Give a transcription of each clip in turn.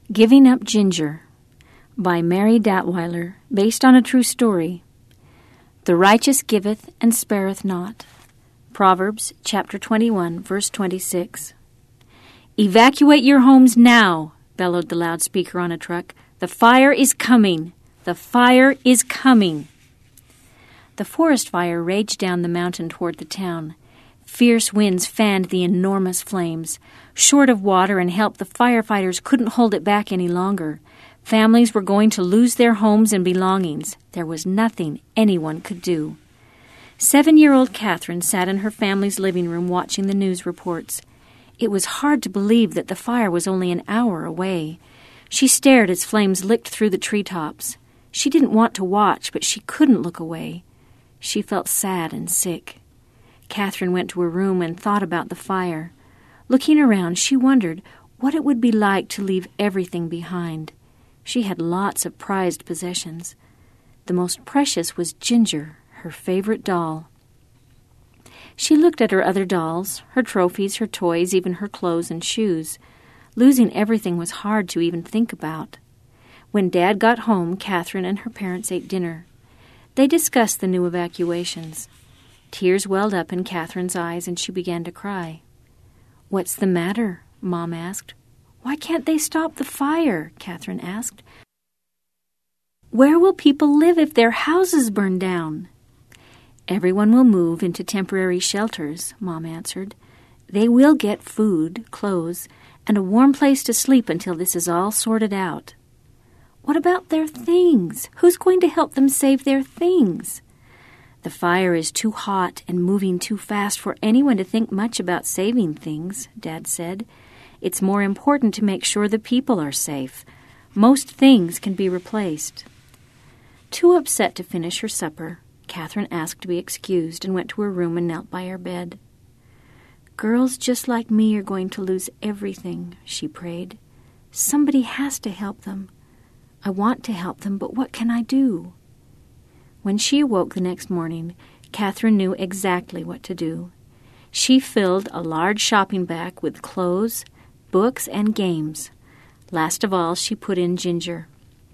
Giving Up Ginger by Mary Datweiler, based on a true story. The righteous giveth and spareth not. Proverbs chapter 21, verse 26. Evacuate your homes now, bellowed the loudspeaker on a truck. The fire is coming. The fire is coming. The forest fire raged down the mountain toward the town. Fierce winds fanned the enormous flames. Short of water and help, the firefighters couldn't hold it back any longer. Families were going to lose their homes and belongings. There was nothing anyone could do. 7-year-old Catherine sat in her family's living room watching the news reports. It was hard to believe that the fire was only an hour away. She stared as flames licked through the treetops. She didn't want to watch, but she couldn't look away. She felt sad and sick. Catherine went to her room and thought about the fire. Looking around, she wondered what it would be like to leave everything behind. She had lots of prized possessions. The most precious was Ginger, her favorite doll. She looked at her other dolls, her trophies, her toys, even her clothes and shoes. Losing everything was hard to even think about. When Dad got home, Catherine and her parents ate dinner. They discussed the new evacuations. Tears welled up in Catherine's eyes, and she began to cry. "What's the matter?" Mom asked. "Why can't they stop the fire?" Catherine asked. "Where will people live if their houses burn down?" "Everyone will move into temporary shelters," Mom answered. "They will get food, clothes, and a warm place to sleep until this is all sorted out." "What about their things? Who's going to help them save their things?" "The fire is too hot and moving too fast for anyone to think much about saving things," Dad said. "It's more important to make sure the people are safe. Most things can be replaced." Too upset to finish her supper, Catherine asked to be excused and went to her room and knelt by her bed. "Girls just like me are going to lose everything," she prayed. "Somebody has to help them. I want to help them, but what can I do?" When she awoke the next morning, Catherine knew exactly what to do. She filled a large shopping bag with clothes, books, and games. Last of all, she put in Ginger.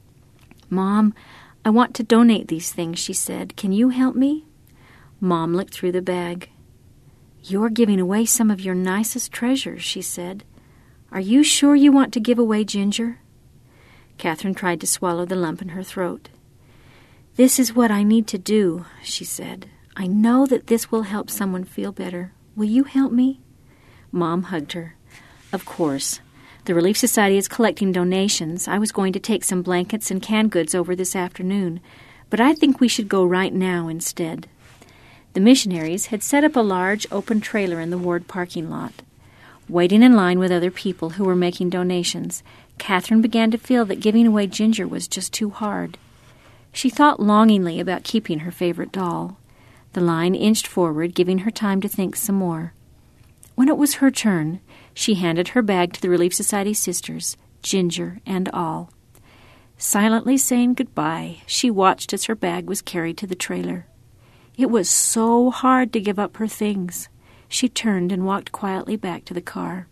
"Mom, I want to donate these things," she said. "Can you help me?" Mom looked through the bag. "You're giving away some of your nicest treasures," she said. "Are you sure you want to give away Ginger?" Catherine tried to swallow the lump in her throat. "This is what I need to do," she said. "I know that this will help someone feel better. Will you help me?" Mom hugged her. "Of course. The Relief Society is collecting donations. I was going to take some blankets and canned goods over this afternoon, but I think we should go right now instead." The missionaries had set up a large open trailer in the ward parking lot. Waiting in line with other people who were making donations, Catherine began to feel that giving away Ginger was just too hard. She thought longingly about keeping her favorite doll. The line inched forward, giving her time to think some more. When it was her turn, she handed her bag to the Relief Society sisters, Ginger and all. Silently saying goodbye, she watched as her bag was carried to the trailer. It was so hard to give up her things. She turned and walked quietly back to the car.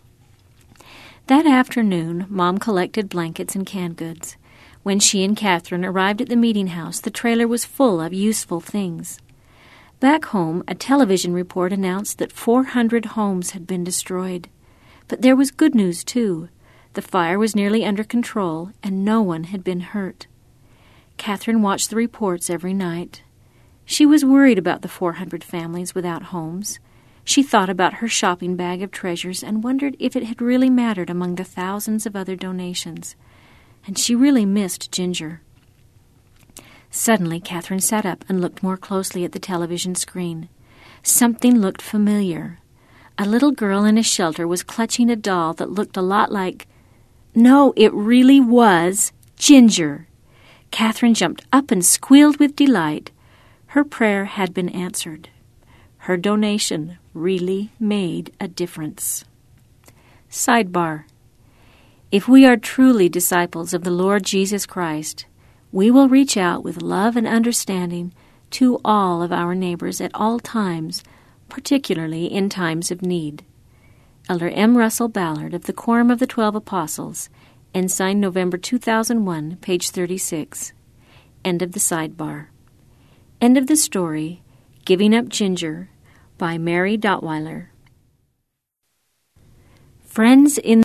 That afternoon, Mom collected blankets and canned goods. When she and Catherine arrived at the meeting house, the trailer was full of useful things. Back home, a television report announced that 400 homes had been destroyed. But there was good news, too. The fire was nearly under control, and no one had been hurt. Catherine watched the reports every night. She was worried about the 400 families without homes. She thought about her shopping bag of treasures and wondered if it had really mattered among the thousands of other donations. And she really missed Ginger. Suddenly, Catherine sat up and looked more closely at the television screen. Something looked familiar. A little girl in a shelter was clutching a doll that looked a lot like... No, it really was Ginger. Catherine jumped up and squealed with delight. Her prayer had been answered. Her donation really made a difference. Sidebar. If we are truly disciples of the Lord Jesus Christ, we will reach out with love and understanding to all of our neighbors at all times, particularly in times of need. Elder M. Russell Ballard of the Quorum of the 12 Apostles, and signed November 2001, page 36. End of the sidebar. End of the story, Giving Up Ginger, by Mary Dottweiler. Friends in